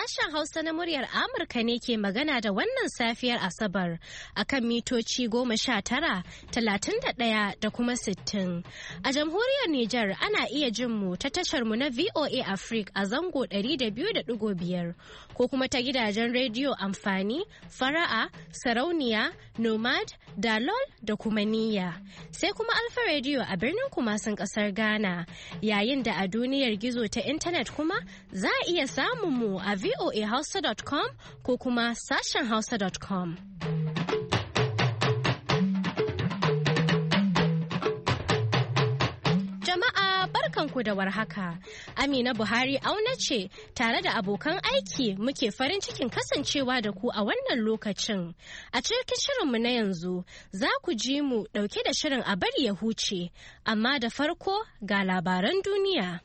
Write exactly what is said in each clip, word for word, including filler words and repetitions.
Sashen Hausa na muryar Amurka ne ke magana da wannan safiyar Asabar akan mitoci goma sha tara, talatin da ɗaya da kuma sittin. A jamhuriyar Nijar ana iya jin mu ta tashar mu na V O A Africa a zango ɗari da biyu da ɗigo biyar ko kuma ta gidajen rediyo amfani, fara'a, sarauniya, nomad, dalol da kuma niyya. Sai kuma Alfa Radio a birnin Kumasin ƙasar Ghana. Yayin da a duniyar gizo ta intanet kuma za a iya samun mu a v o a hausa dot com ko kuma sashen hausa dot com. Jama'a barkanku da warhaka. Amina Buhari auna ce tare da abokan aiki muke farin cikin kasancewa da ku a wannan lokacin. A cikin shirinmu na yanzu za ku ji mu ɗauke da shirin a bari ya huce, amma da farko ga labaran duniya.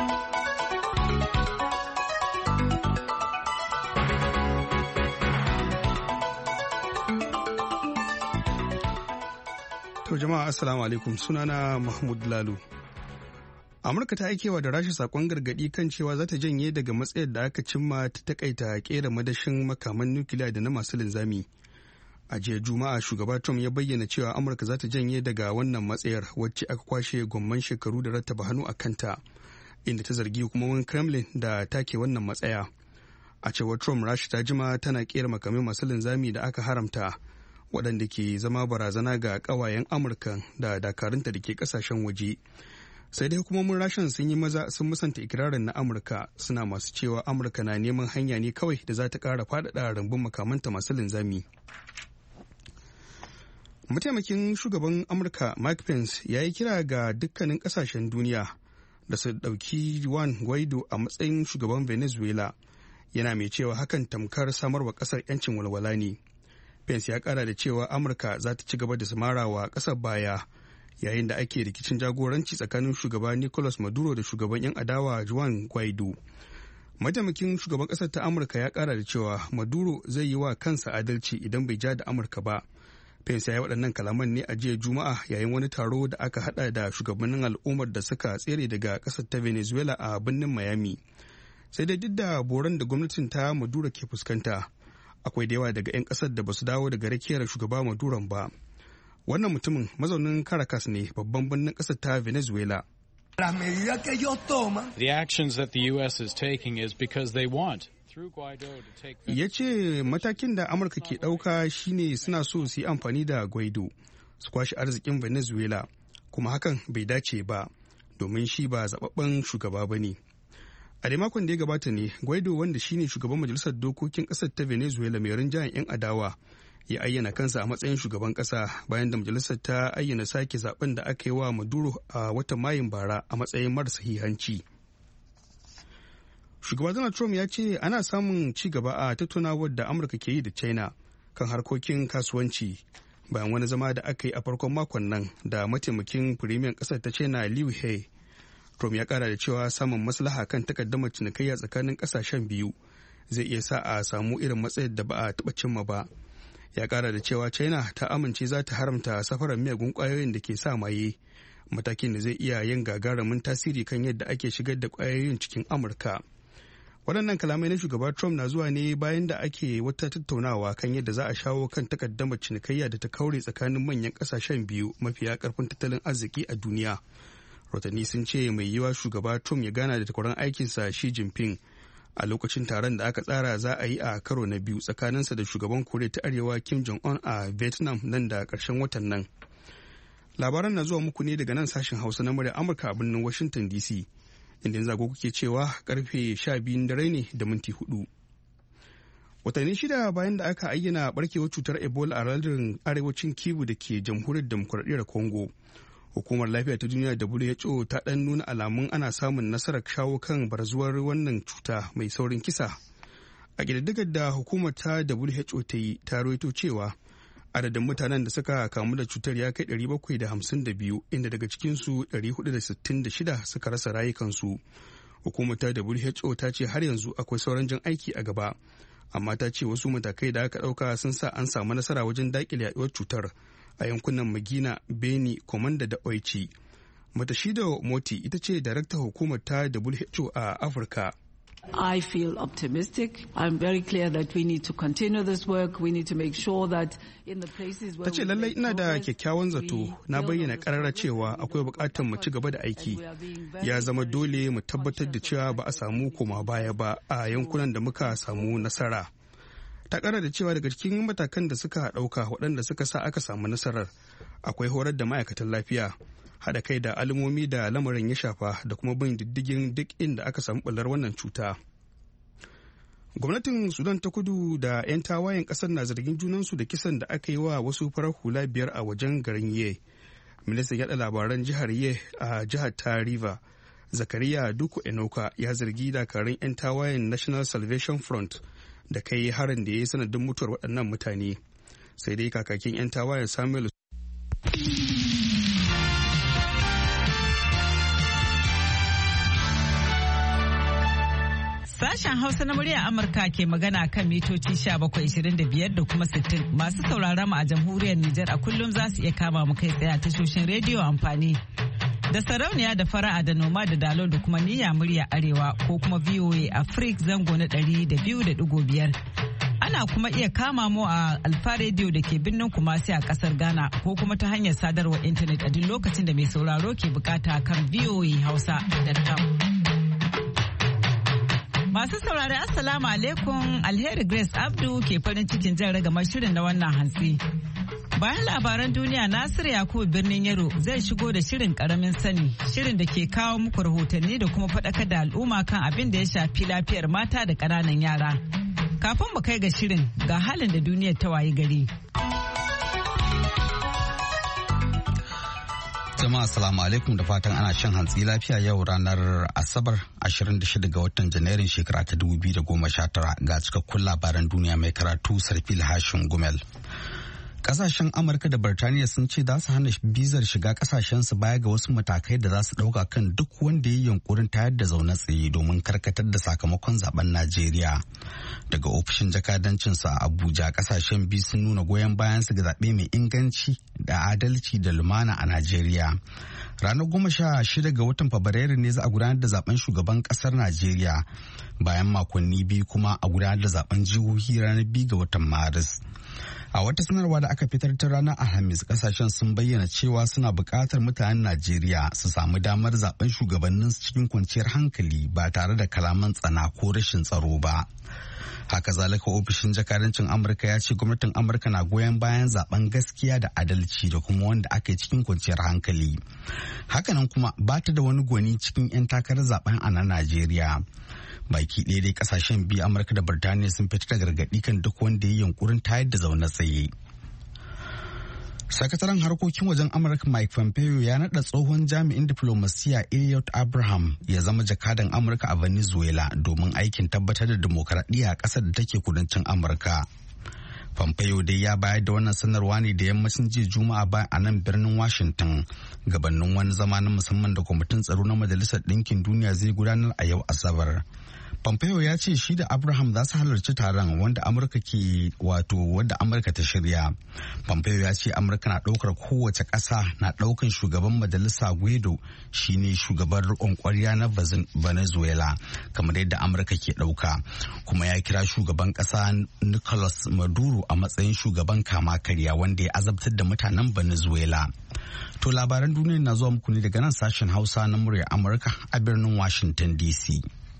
To jama'a assalamu alaikum, sunana Mahmud Lalu. Amurka ta aikewa da Rasha sakon gargadi kan cewa za ta janye daga matsayar da aka cimma ta takaita kera madashin makaman nukiliya da na masu linzami. A jiya Juma'a shugaba Trump ya bayyana cewa Amurka za ta janye daga wannan matsayar wacce aka kwashe gwamman shekaru da rattaba hannu a kanta, inda ta zargi hukumomin Kremlin da take wannan matsaya. A cewar Trump, Rasha ta jima tana kera makamai masu linzami da aka haramta, waɗanda ke zama barazana ga ƙawayen Amurka da dakarunta da ke ƙasashen waje. Sai dai hukumomin Rashan sun yi maza sun musanta ikirarin na Amurka, suna masu cewa Amurka na neman hanya ne kawai da za ta ƙara faɗaɗa rumbun makamanta masu linzami. Mataimakin shugaban Amurka Mike Pence ya yi kira ga dukkanin ƙasashen duniya da su ɗauki Juan Guaido a matsayin shugaban Venezuela, yana mai cewa hakan tamkar samarwa ƙasar 'yancin walwala ne. Pence ya kara da cewa Amurka za ta ci gaba da samara wa ƙasar baya yayin da ake rikicin jagoranci tsakanin shugaba Nicolas Maduro da shugaban 'yan adawa Juan Guaido. Mataimakin shugaban ƙasar ta Amurka ya kara da cewa Maduro zai yi wa kansa adalci idan bai ja da Amurka ba. Pence ya yi waɗannan kalaman ne a jiya Juma'a yayin wani taro da aka haɗa da shugabannin al'ummar da suka tsere daga ƙasar ta Venezuela a birnin Miami. Sai dai duk da boran da gwamnatin ta Maduro ke fuskanta, akwai da yawa daga 'yan kasar da basu dawo daga rakiyar shugaba Maduron ba. Wannan mutumin mazaunin Caracas ne, babban birnin kasar ta Venezuela. The actions that the U S is taking is because they want through Guaido to take. Ya ce matakin da Amurka ke ɗauka shine suna so su yi amfani da Guaido su kwashe arzikin Venezuela, kuma hakan bai dace ba domin shi ba zababben shugaba ba ne. A dai makon da ya gabata ne Guaido, wanda shine shugaban majalisar dokokin kasar ta Venezuela mai rinjayen 'yan adawa, ya ayyana kansa a matsayin shugaban kasa bayan da majalisar ta ayyana sake zaben da aka yi wa Maduro a watan Mayun bara a matsayin mara sahihanci. Shugaba Donald Trump ya ce ana samun ci gaba a tattaunawar da Amurka ke yi da China kan harkokin kasuwanci bayan wani zama da aka yi a farkon makon nan da mataimakin firimiyan kasar ta China Liu He. Trump ya kara da cewa samun maslaha kan takaddamar cinikayya tsakanin kasashen biyu zai iya sa a samu irin matsayar da ba a taɓa cimma ba. Ya kara da cewa China ta amince za ta haramta safarar miyagun kwayoyin da ke sa maye, matakin da zai iya yin gagarumin tasiri kan yadda ake shigar da kwayoyin cikin Amurka. Waɗannan kalamai na shugaba Trump na zuwa ne bayan da ake wata tattaunawa kan yadda za a shawo kan takaddamar cinikayya da ta kaure tsakanin manyan kasashen biyu mafiya karfin tattalin arziki a duniya. Rotanni sun ce mai yiwa shugaba Trump ya gana da takwaran aikinsa Xi Jinping a lokacin taron da aka tsara za a yi a karo na biyu tsakaninsa da shugaban Koriya ta Arewa Kim Jong-un a Vietnam nan da ƙarshen watan nan. Labaran na zuwa muku ne daga nan sashen Hausa na murya Amurka a birnin Washington D C, inda zago kuke cewa karfe sha biyun dare ne da minti hudu. Watanni shida bayan da aka ayyana barkewar cutar Ebola a lardin arewacin Kivu da ke jamhuriyar demokuraɗiyyar Congo, Hukumar Lafiya ta Duniya W H O ta ɗan nuna alamun ana samun nasarar shawo kan barzuwar wannan cuta mai saurin kisa. A ƙididdigar da hukumar ta W H O ta yi ta rawaito cewa adadin mutanen da suka kamu da cutar ya kai ɗari bakwai da hamsin da biyu, inda daga cikinsu ɗari hudu da sittin da shida suka rasa rayukansu. Hukumar ta W H O ta ce har yanzu akwai sauran jan aiki a gaba, amma ta ce wasu matakai da aka ɗauka sun sa an samu nasara wajen daƙile yaɗuwar cutar a yankunan Magina, Beni, Komanda da Oichi. Matashida Moti ita ce daraktar hukumar ta W H O a Afirka. I feel optimistic. I'm very clear that we need to continue this work. We need to make sure that in the places where ta ce lallai ina da kyakkyawan zato na bayyana karara cewa akwai bukatar mu ci gaba da aiki. Ya zama dole mu tabbatar da cewa ba a samu koma baya ba a yankunan da muka samu nasara. Ta kara da cewa daga cikin matakan da suka dauka waɗanda suka sa aka samu nasarar akwai horar da ma'aikatan lafiya, haɗa kai da al'ummomi da lamarin ya shafa da kuma bin diddigin duk inda aka samu ɓullar wannan cuta. Gwamnatin Sudan ta kudu da 'yan tawayen ƙasar na zargin junansu da kisan da aka yi wa wasu farar hula biyar a wajen garin Ye. Ministan yaɗa labaran jihar Ye a jihar ta River, Zakariya Duku Enoka, ya zargi dakarun 'yan tawayen National Salvation Front da kai harin da ya yi sanadin mutuwar waɗannan mutane. Sai dai kakakin 'yan tawayen Samuel Sashen Hausa na muryar Amurka ke magana kan mitoci bakwai ishirin da biyar da kuma sittin. Masu sauraron mu a jamhuriyar Nijar a kullum za su iya kama mu kai tsaye a tashoshin rediyo amfani da sarauniya da fara'a da noma da dalo da kuma niyya murya arewa ko kuma V O A Africa zango na ɗari da biyu da ɗigo biyar. Ana kuma iya kama mu a Alfa Radio da ke birnin Kumasi a kasar Ghana ko kuma ta hanyar sadarwar intanet a duk lokacin da mai sauraro ke bukata kan v o a hausa dot com. Masu saurari Assalamu alaikum, Alheri Grace Abdu ke farin cikin jan ragamar shirin na wannan hantsi. Bayan labaran duniya, Nasiru Yakubu birnin Yaro zai shigo da shirin karamin sani, shirin da ke kawo muku rahotanni da kuma faɗakar da al'umma kan abin da ya shafi lafiyar mata da ƙananan yara. Kafin mu kai ga shirin, ga halin da duniyar ta wayi gari. Jama'a assalamu alaikum da fatan ana shan hantsi lafiya yau ranar Asabar ashirin da shida ga watan Janairun shekara ta dubu biyu da goma sha tara ga cikakkun labaran duniya mai karatu Sarfil Hashin Gumel. Kasashen Amurka da Birtaniya sun ce za su hana bizar shiga kasashensu baya ga wasu matakai da za su dauka kan duk wanda ya yi yunkurin tayar da zaune tsaye domin karkatar da sakamakon zaben Najeriya. Daga ofishin jakadancinsu a Abuja, kasashen biyu sun nuna goyon bayan su ga zaɓe mai inganci da adalci da lumana a Najeriya. Ranar goma sha shida ga watan Fabrairu ne za a gudanar da zaben shugaban kasar Najeriya, bayan makonni biyu kuma a gudanar da zaben jihohi ranar biyu ga watan Maris. A wata sanarwa da aka fitar ta ranar Alhamis, kasashen sun bayyana cewa suna buƙatar mutanen Najeriya su samu damar zaben shugabanninsu cikin kwanciyar hankali ba tare da kalaman tsana ko rashin tsaro ba. Haka zalika ofishin jakadancin Amurka ya ce gwamnatin Amurka na goyon bayan zaben gaskiya da adalci da kuma wanda aka yi cikin kwanciyar hankali. Hakanan kuma ba ta da wani gwani cikin 'yan takarar zaben a na Najeriya. Baki ɗaya dai kasashen biyu Amurka da Birtaniya sun fitar da gargaɗi kan duk wanda ya yi yunkurin tayar da zaune tsaye. Sakataren harkokin wajen Amurka Mike Pompeo ya naɗa tsohon jami'in diflomasiyya Elliot Abraham ya zama jakadan Amurka a Venezuela domin aikin tabbatar da demokaradiyya a ƙasar da take kudancin Amurka. Pompeo dai ya bayar da wannan sanarwa ne da yammacin jiya Juma'a ba a nan birnin Washington gabanin wani zama na musamman da kwamitin tsaro na Majalisar Ɗinkin Duniya zai gudanar a yau Asabar. Pompeo ya ce shi da Abraham za su halarci taron wanda Amurka ke wato wanda Amurka ta shirya. Pompeo ya ce Amurka na ɗaukar kowace ƙasa na ɗaukan shugaban majalisa Guaido shine shugaban riƙon ƙwarya na Venezuela kamar yadda Amurka ke ɗauka. Kuma ya kira shugaban ƙasa Nicolas Maduro a matsayin shugaban kama karya wanda ya azabtar da mutanen Venezuela. To labaran duniya na zuwa muku ne daga nan sashen Hausa na muryar Amurka a birnin Washington D C.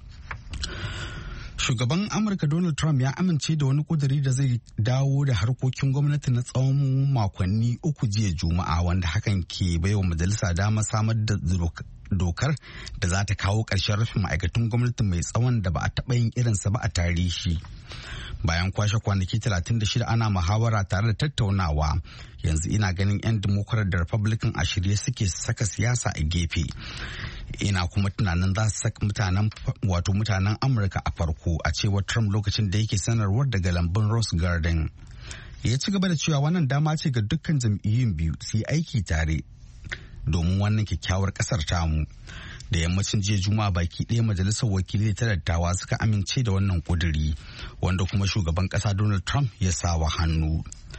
Shugaban Amurka Donald Trump ya amince da wani kuduri da zai dawo da harkokin gwamnati na tsawon makonni uku jiya Juma'a, wanda hakan ke baiwa majalisa dama samar da dokar da za ta kawo ƙarshen rufin ma'aikatan gwamnati mai tsawon da ba a taɓa yin irinsa ba a tarihi. Bayan kwashe kwanaki talatin da shida ana muhawara tare da tattaunawa, yanzu ina ganin 'yan Democrat da Republican a shirye suke saka siyasa a gefe. Ina kuma tunanin za su saka mutanen wato mutanen Amurka a farko, a cewar Trump lokacin da yake sanarwar daga lambun Rose Garden. Ya ci gaba da cewa wannan dama ce ga dukkan jam'iyyun biyu su yi aiki tare domin wannan kyakkyawar kasar tamu. Da yammacin jiya Juma'a baki ɗaya majalisar wakilai ta dattawa suka amince da wannan kuduri, wanda kuma shugaban ƙasa Donald Trump ya sa wa hannu.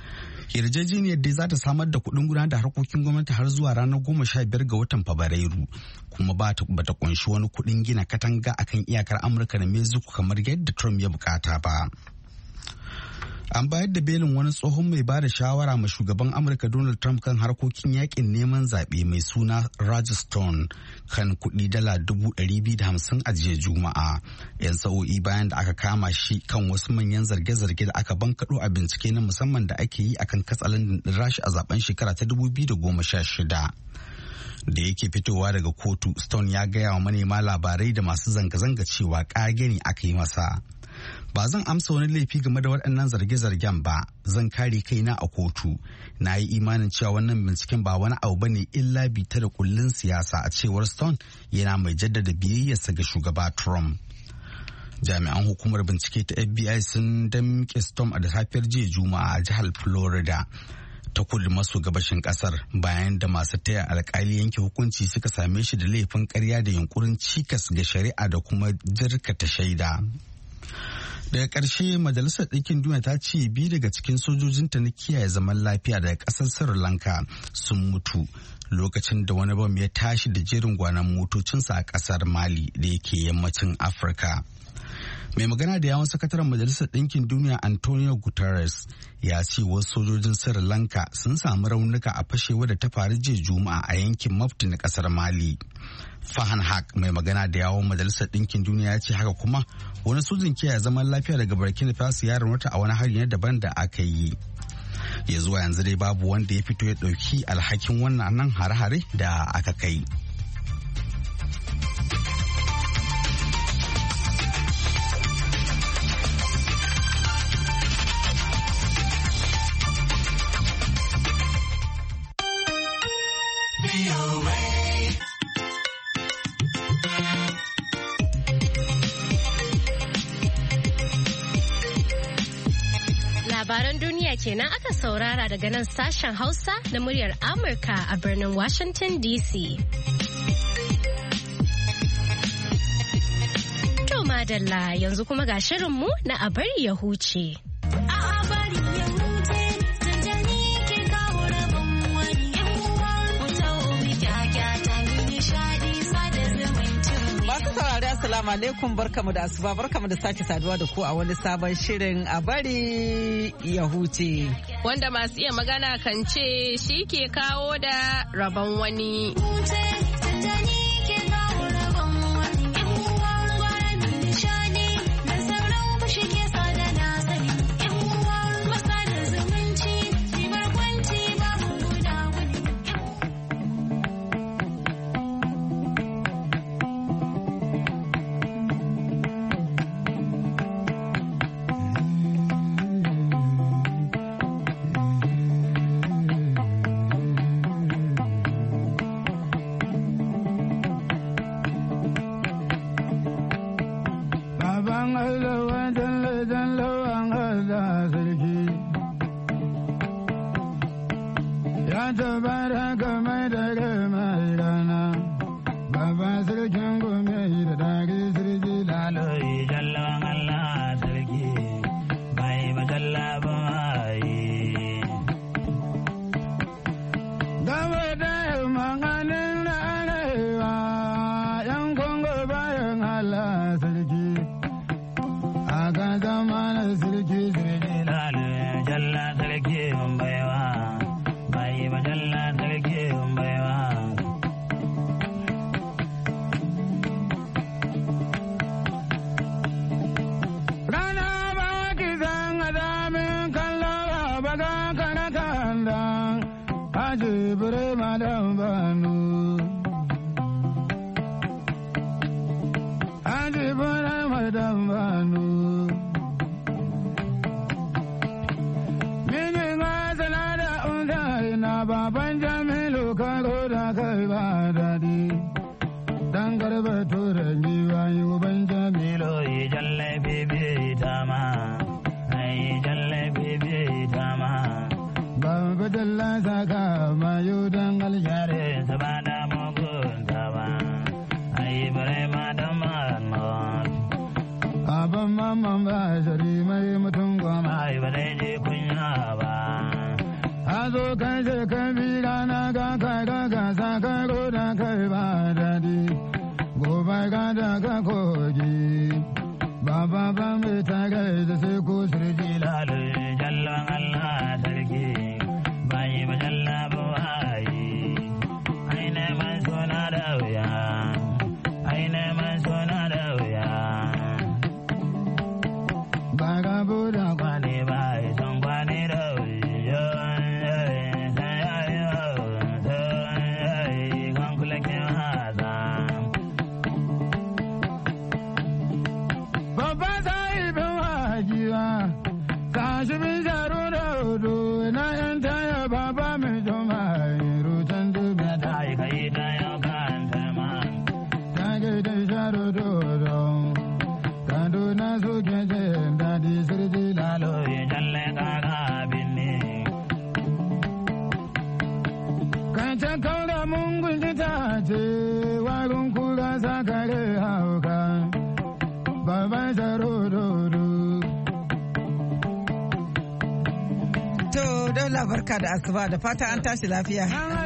Yarjejeniyar dai za ta samar da kuɗin gudanar da harkokin gwamnati har zuwa ranar goma sha biyar ga watan Fabrairu, kuma ba ta kunshi wani kuɗin gina katanga akan iyakar Amurka da Mexico kamar yadda Trump ya bukata ba. An bayar da belin wani tsohon mai bada shawara ma shugaban Amurka Donald Trump kan harkokin yakin neman zaɓe mai suna Roger Stone kan kuɗi dala dubu ɗari biyu da hamsin a jiya Juma'a. Yan sa'o'i bayan da aka kama shi kan wasu manyan zarge-zarge da aka bankaɗo a bincike na musamman da ake yi akan katsalandan Rasha a zaben shekara ta dubu biyu da goma sha shida. Da yake fitowa daga kotu, Stone ya gaya wa manema labarai da masu zanga-zanga cewa ƙage ne aka yi masa. Ba zan amsa wani laifi game da waɗannan zarge-zargen ba, zan kare kaina a kotu. Na yi imanin cewa wannan binciken ba wani abu bane illa bita da kullun siyasa, a cewar Stone, yana mai jaddada biyayyarsa ga shugaba Trump. Jami'an hukumar bincike ta F B I sun damƙe Stone a da safiyar jiya Juma'a a jihar Florida ta kudu maso gabashin kasar, bayan da masu taya alkali yanke hukunci suka same shi da laifin ƙarya da yunkurin cikas ga shari'a da kuma jirkata shaida. Daga ƙarshe, Majalisar Ɗinkin Duniya ta ce biyu daga cikin sojojinta na kiyaye zaman lafiya daga ƙasar Sri Lanka sun mutu lokacin da wani bam ya tashi da jerin gwanon motocinsa a ƙasar Mali da yake yammacin Afirka. Mai magana da yawon sakataren Majalisar Ɗinkin Duniya Antonio Guterres ya ce wasu sojojin Sri Lanka sun samu raunuka a fashewa da ta faru jiya Juma'a a yankin Mopti na ƙasar Mali. Fahan Haq, mai magana da yawon Majalisar Ɗinkin Duniya, ya ce haka kuma wani sojin kiyaye zaman lafiya daga Burkina Faso ya raunata a wani hari na daban da aka yi. Ya zuwa yanzu dai babu wanda ya fito ya ɗauki alhakin wannan nan hare-hare da aka kai. Labaran duniya kenan aka saurara daga nan sashen Hausa na muryar Amurka a birnin Washington D C. To madalla, yanzu kuma ga shirinmu na a bari ya huce. Assalamu alaikum, barkamu da asuba, barkamu da sake saduwa da ku a wani sabon shirin a bari ya huce. Wanda masu iya magana kan ce shi ke kawo da rabon wani. ga kogi baba ba mai taga da sai ko sirji lalu jallan Allah sarki bai ba jalla ba ai ai ne man sona da wuya ai ne man sona da wuya ba ga buda kwane ba son kwane da wuya barka da asuba da fata an tashi lafiya.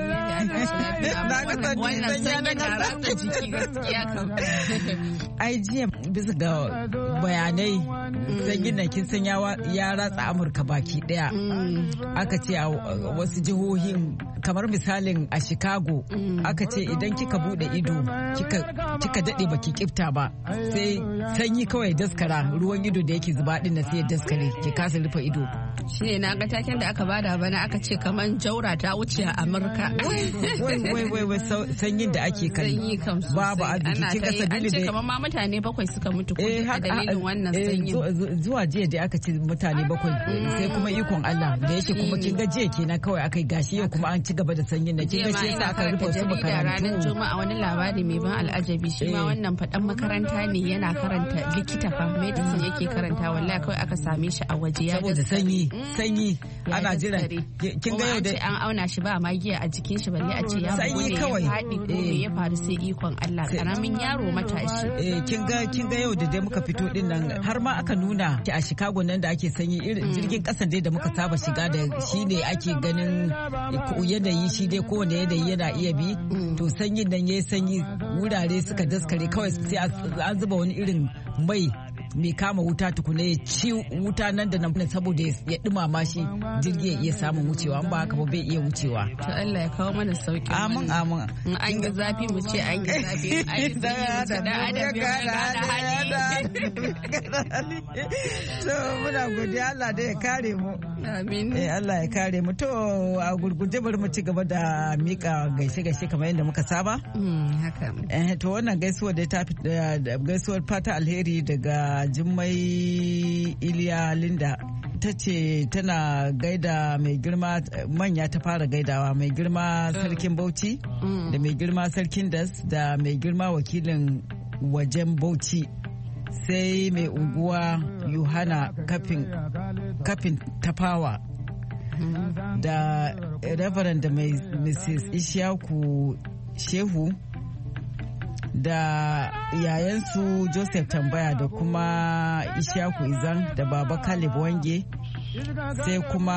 Wannan sanyi na ratsa jiki gaskiya kam. Ai jiya bisa ga bayanai sanyin nan kin san ya ratsa Amurka baki daya. Aka ce a wasu jihohin kamar misalin a Chicago aka ce idan kika bude ido kika dade baki kifta ba sai sanyi kawai daskara ruwan ido da yake zuba din na sai daskare ki kasa rufe ido. Shine na ga taken da aka bada bana aka ce kaman jaura ta wuce a Amurka. Wai wai wai sanyin da ake kan babu arziki kin ga sabili da an ce kaman ma mutane bakwai suka mutu ko a dalilin wannan sanyin. Zuwa jiya da aka ce mutane bakwai sai kuma ikon Allah da yake kuma kin ga jiya kenan kawai akai gashi yau kuma an ci gaba da sanyin na kin ga shi yasa aka rufe su makarantu. Ranar Juma'a wani labari mai ban al'ajabi shi ma wannan fadan makaranta ne yana karanta likita fa medicine yake karanta wallahi kawai aka same shi a waje ya saboda sanyi sanyi ana jira kin ga yau da an auna shi ba magiya a jikin shi balle a ce ya sanyi kawai faɗi ko me ya faru sai ikon Allah karamin yaro matashi. Eh kin ga kin ga yau da dai muka fito din nan har ma aka nuna a Chicago nan da ake sanyi irin jirgin kasan dai da muka saba shiga da shi ne ake ganin yanayi shi dai kowane yanayi yana iya bi to sanyin nan yayi sanyi wurare suka daskare kawai sai an zuba wani irin mai mai kama wuta tukuna ya ci wuta nan da nan saboda ya dumama shi jirgi ya iya samun wucewa an ba haka ba bai iya wucewa. To Allah ya kawo mana sauki. Amin amin. In an yi zafi mu ce an yi zafi an yi sanyi da adam ya gada hali. To muna godiya Allah da ya kare mu. Amin. Eh Allah ya kare mu to a gurguje bari mu ci gaba da mika gaishe gaishe kamar yadda muka saba. Haka. Eh to wannan gaisuwar da ta gaisuwar fata alheri daga Jummai Iliya Linda ta ce tana gaida mai girma manya ta fara gaidawa mai girma sarkin Bauchi da mai girma sarkin Das da mai girma wakilin wajen Bauchi sai mai unguwa Yohana kafin kafin tafawa da Reverend da mai Missus Ishaku Shehu da yayansu Joseph Tambaya da kuma Ishaku Izan da Baba Caleb Wange sai kuma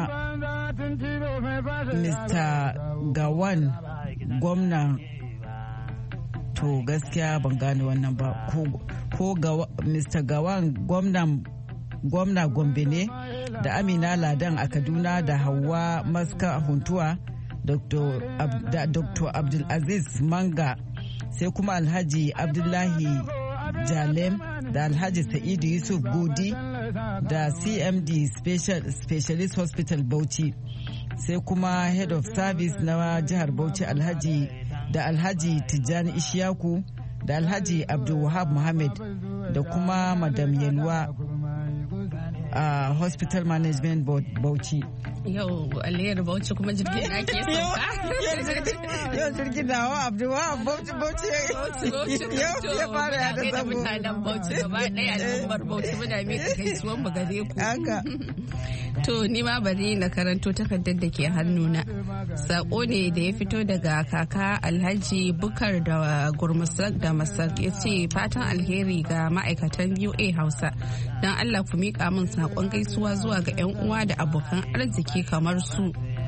Mister Gawan gwamna to gaskiya ban gane wannan ba ko, ko Mister Gawan gwamnan gwamna Gombe ne da Amina Ladan a Kaduna da Hauwa Maska Huntuwa Doctor Ab, da Doctor Abdulaziz Manga sai kuma Alhaji Abdullahi Jalem da Alhaji Sa'idu Yusuf Godi da C M D Special, Specialist Hospital Bauchi sai kuma Head of Service na jihar Bauchi Alhaji da Alhaji Tijjani Ishiyaku da Alhaji Abdulwahab Muhammad da kuma Madam Yelwa a uh, Hospital Management Board Bauchi. Yau aliyar Bauchi kuma jirgin na ke sauka. Yau jirgin na wa Abdulwahab Bauchi Bauchi yau ya fara ya da zango. Mutanen Bauchi gaba ɗaya al'ummar Bauchi muna mika gaisuwan mu gare ku. Haka. To ni ma bari na karanto takardar da ke hannuna. Sako ne da ya fito daga kaka Alhaji Bukar da Gurmusak da Masak ya ce fatan alheri ga ma'aikatan U A Hausa. Don Allah ku miƙa min sakon gaisuwa zuwa ga 'yan uwa da abokan arziki kamar su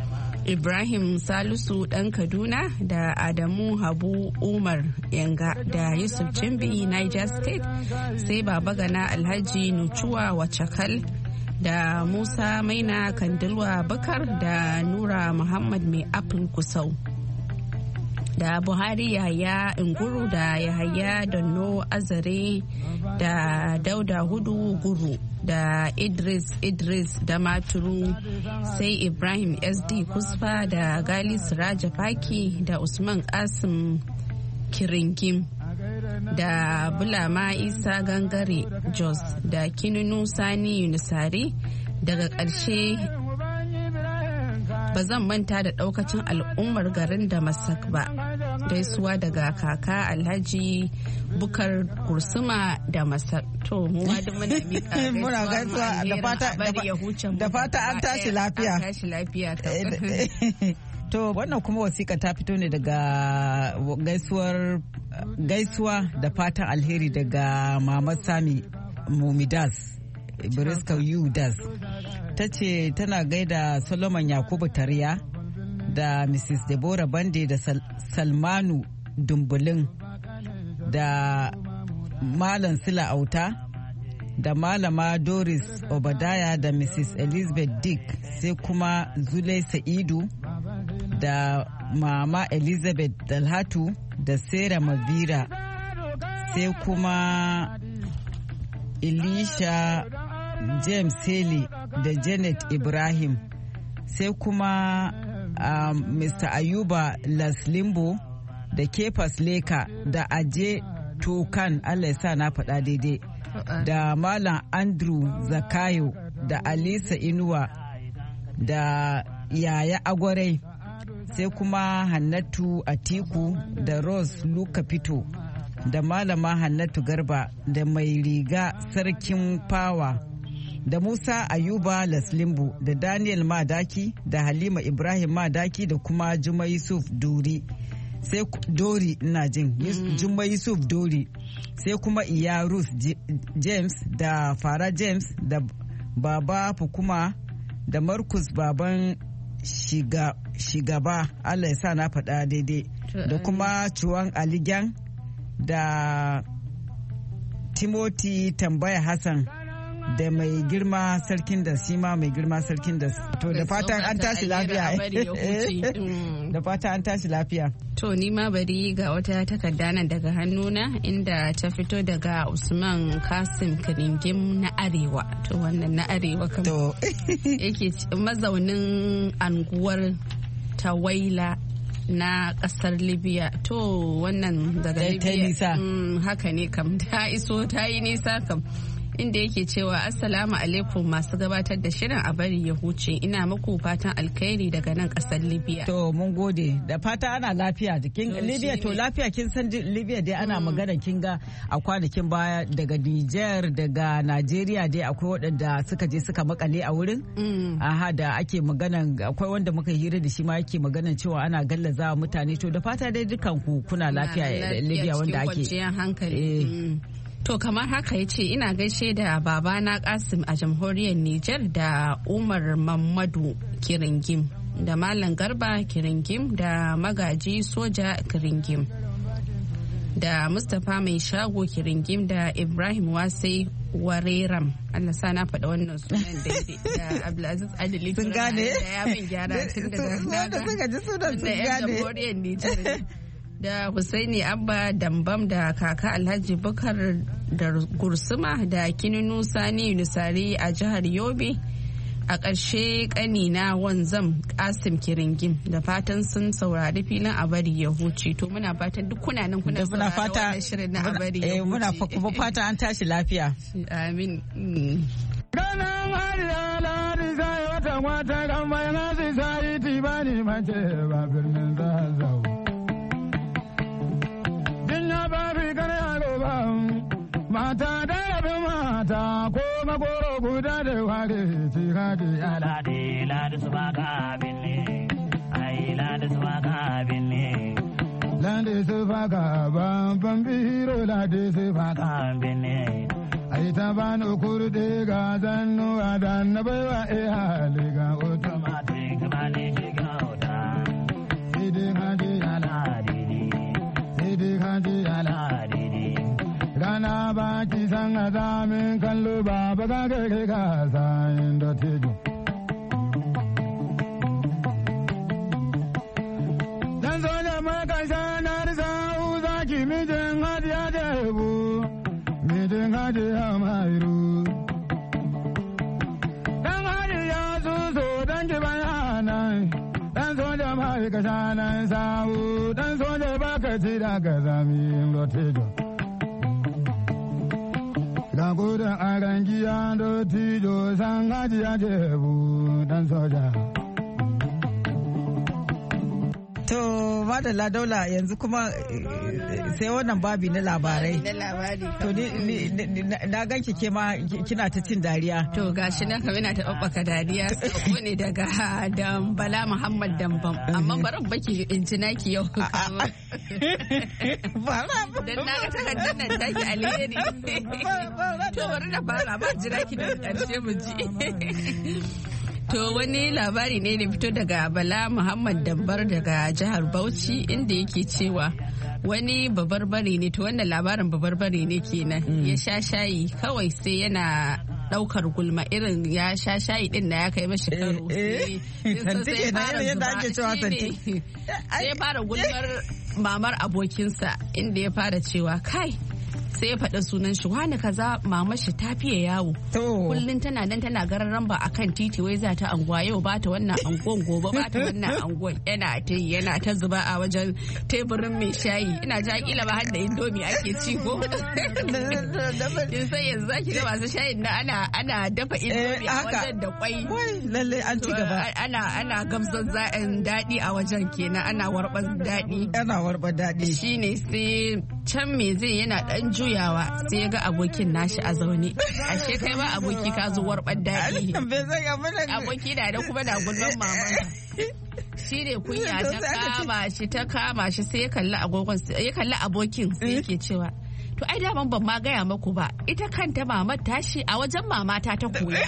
Ibrahim Salisu ɗan Kaduna da Adamu Habu Umar Yanga da Yusuf Cimbi Niger State, sai Baba Gana Alhaji Nuchuwa Wacakal da Musa Maina Kandilwa Bakar da Nura Muhammad Mai Apple Kusau, da Buhari Yahaya Inguru da Yahaya Danno Azare da Dauda Hudu Guru da Idris Idris da Maturu, sai Ibrahim S D Kusfa da Gali Siraja Faki da Usman Kasim Kiringim da Bulama Isa Gangare Jos da Kinunu Sani Yunusari. Daga ƙarshe ba zan manta da ɗaukacin al'ummar garin Damasak ba. Gaisuwa daga kaka Alhaji Bukar Kursuma da Masar. To mu ma duk muna miƙa muna gaisuwa da fata da fata an tashi lafiya. An tashi lafiya. To wannan kuma wasiƙa ta fito ne daga gaisuwar gaisuwa da fatan alheri daga Mama Sami Mumidas Briska Yudas. Ta ce tana gaida Solomon Yakubu Tariya da Missus Deborah Bande da Sal- Salmanu Dumbulin da Malam Sila Auta da Malama Doris Obadaya da Missus Elizabeth Dick, sai kuma Zulai Sa'idu da Mama Elizabeth Dalhatu da Sarah Mavira, sai kuma Elisha James Haley da Janet Ibrahim, sai kuma um, Mister Ayuba Laslimbo da Kefas Leka da Aje Tokan, Allah ya sa na faɗa daidai, da Malam Andrew Zakayo da Alisa Inuwa da Yaya Agwarai, sai kuma Hannatu Atiku da Rose Luka Fito da Malama Hannatu Garba da Mai Riga Sarkin Fawa da Musa Ayuba Laslimbu da Daniel Madaki da Halima Ibrahim Madaki da kuma Juma Yusuf Duri, sai Dori ina jin mm. Juma Yusuf Dori, sai kuma Iya Ruth James da Fara James da Baba Fukuma da Marcus Baban shiga shigaba, Allah ya sa na faɗa daidai, da kuma Chuwan Aligan da Timothy Tambaya Hassan da mai girma sarkin da sima mai girma sarkin da to da fatan an tashi lafiya da fatan an tashi lafiya. To ni ma bari ga wata takarda nan daga hannuna inda ta fito daga Usman Kasim Kiringim na Arewa. To wannan na Arewa kan yake mazaunin anguwar Tawaila na kasar Libya. To wannan daga Libya mm, haka ne kam ta iso ta yi nisa kam, inda yake cewa assalamu alaikum masu gabatar da shirin a bari ya huce, ina muku fatan alkhairi daga nan kasar Libya. To mun gode da fata ana lafiya jikin Libya. To lafiya kin san Libya dai ana magana kin ga a kwanakin baya daga Niger daga Najeriya dai akwai waɗanda suka je suka makale a wurin. Aha, da ake magana akwai wanda muka hira da shi ma yake magana cewa ana gallaza mutane. To da fata dai dukan ku kuna lafiya Libya wanda ake. To kamar haka ya ce ina gaishe da babana Kasim a jamhuriyar Nijar da Umar Mamadu Kiringim da Malam Garba Kiringim da Magaji Soja Kiringim da Mustapha Mai Shago Kiringim da Ibrahim Wasai Wareram, Allah sa na faɗa wannan sunan daidai, da Abdulaziz Adili sun gane da ya min gyara tun daga suka ji sunan sun gane jamhuriyar Nijar da Husaini Abba Dambam da kaka Alhaji Bukar da Gursuma da Kinunu Sani Yunusari a jihar Yobe. A ƙarshe ƙanina Wanzam Kasim Kiringim, da fatan sun saurari filin a bari ya huce. To muna fatan duk kuna nan kuna saurari wannan shirin na a bari ya huce. Muna kuma fata an tashi lafiya. Amin. Ganan hariya lari sai wata wata kan bayan sai sai tibani mace ba birnin zazzau. Mata da yabi mata ko magoro guda da ware ci hadi ala de la da su baka binne ai la da su baka binne la da su baka ban ban biro la da su baka binne ai ta bano kurde ga zannu adan na baiwa e hali ga automatic mane shiga dai kaji aladidi sai dai kaji aladidi rana ba ki san azamin kallo ba ba ga kai ka san da tijo dan zo da maka sanar sa'u zaki mijin hadiya da bu mijin hadiya mairu dan hadiya su so dan ki bayana dan so da maka sanar sa'u dan so da baka ci da ka zamin da tijo ga gudun arangiya da tijo san hadiya da bu dan soja. To madalla Daula yanzu kuma sai wannan babi na labarai. Na labari. To na ganki ke ma kina ta cin dariya. To gashi nan kamar ina ta babbaka dariya sako ne daga Bala Muhammad Dambam. Amma bari baki in ci naki yau. Dan na ga takardar nan taki alheri. To bari na fara ba jira ki da karshe mu ji. To wani labari ne da fito daga Bala Muhammad Dambar daga jihar Bauchi inda yake cewa wani babarbare ne to wannan labarin babarbare ne kenan ya sha shayi kawai sai yana daukar gulma irin ya sha shayi din da ya kai mashi karo sai fara gulmar mamar abokinsa inda ya fara cewa kai sai ya faɗa sunan shi wani kaza mama shi ta fiye yawo kullum tana nan tana gararan ba akan titi wai za ta anguwa yau ba ta wannan anguwan gobe ba ta wannan anguwan yana ta yana ta zuba a wajen teburin mai shayi ina ji kila ba har da indomi ake ci ko kin sai yanzu zaki ga masu shayin na ana ana dafa indomi a wajen da kwai lalle an ci gaba ana ana gamsar za'in daɗi a wajen kenan ana warɓar daɗi ana warɓar daɗi shine sai can me zai yana ɗan juyawa sai ya ga abokin nashi a zaune ashe kai ba aboki ka zo warɓar daɗi aboki da da kuma da gulman maman shi ne kunya ta kama shi ta kama shi sai ya kalli agogon ya kalli abokin sai yake cewa to ai daman ban ma gaya maku ba ita kanta mamar tashi a wajen mamata ta koya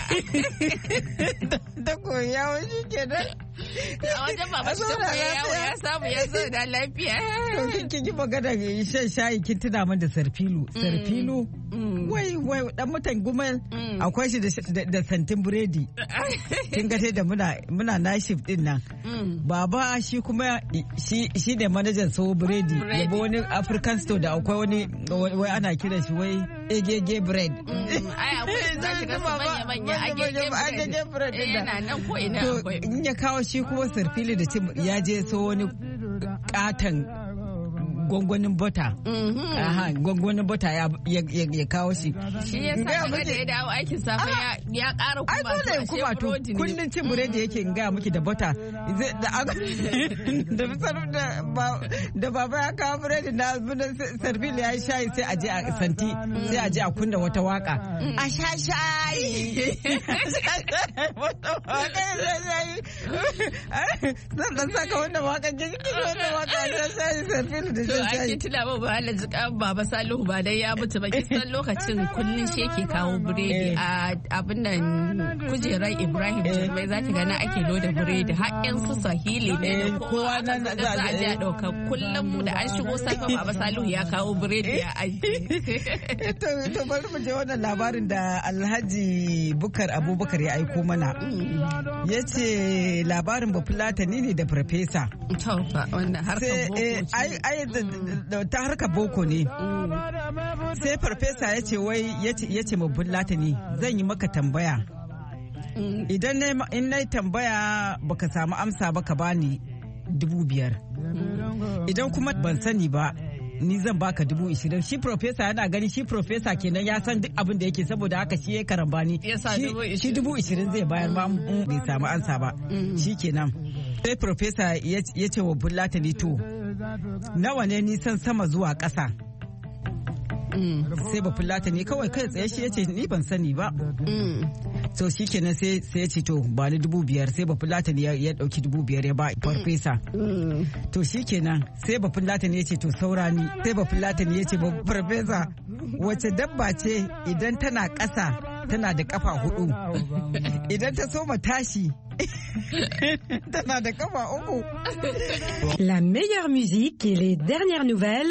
ta koya wani kenan a wajen mamar ta koya yawo ya samu ya zo da lafiya to kin ki magana shan shayi kin tuna min da sarfilu sarfilu wai wai dan mutan gumal akwai shi da santin buredi kin ga da muna muna nashif din nan baba shi kuma shi shi ne manajan so buredi yabo wani African store da akwai wani wai ana kiran shi wai agege bread ai akwai zaki ga manya manya agege bread yana nan ko ina akwai in ya kawo shi kuma sarfili da ya je so wani katan gwangwanin bota aha gwangwanin bota ya kawo shi shi ya sa da ya dawo aikin safa ya ƙara kuma ai dole kuma to kullun cin buredi yake in ga miki da bota da da baba ya kawo buredi na sarbil ya yi shayi sai a je a santi sai a je a kunna wata waka a sha shayi zan dan saka wannan waka kike wannan waka a sha shayi sarbil da to ake tuna ba ba Alhaji kan Baba Salihu ba dai ya mutu ba kisan lokacin kullun shi yake kawo biredi a abin nan kujerar Ibrahim Jirmai zaki ga na ake loda biredi har yan su Sahili ne da kowa nan za a je a dauka kullum da an shigo safa Baba Salihu ya kawo biredi ya aje to to bari mu je wannan labarin da Alhaji Bukar Abubakar ya aiko mana yace labarin Bafulatani ne da farfesa to fa wannan harkar boko ta harka boko ne sai farfesa ya ce wai ya ce mabun latani zan yi maka tambaya idan in na tambaya baka samu amsa ba ka bani dubu biyar idan kuma ban sani ba ni zan baka dubu ishirin shi profesa yana gani shi profesa kenan ya san duk abin da yake saboda haka shi ya karambani shi dubu ishirin zai bayar ma bai samu amsa ba shi kenan sai profesa ya ce wa bullatani to nawa ne nisan sama zuwa ƙasa sai ba fulata ne kawai kai tsaye shi ya ce ni ban sani ba so shi kenan sai ya ce to ba ni dubu biyar sai ba fulata ne ya dauki dubu biyar ya ba farfesa to shi kenan sai ba fulata ne ya ce to saura ni sai ba fulata ne ya ce ba farfesa wace dabba ce idan tana ƙasa tana da kafa hudu. Idan ta soma tashi tana da kafa uku. La meilleure musique et les dernières nouvelles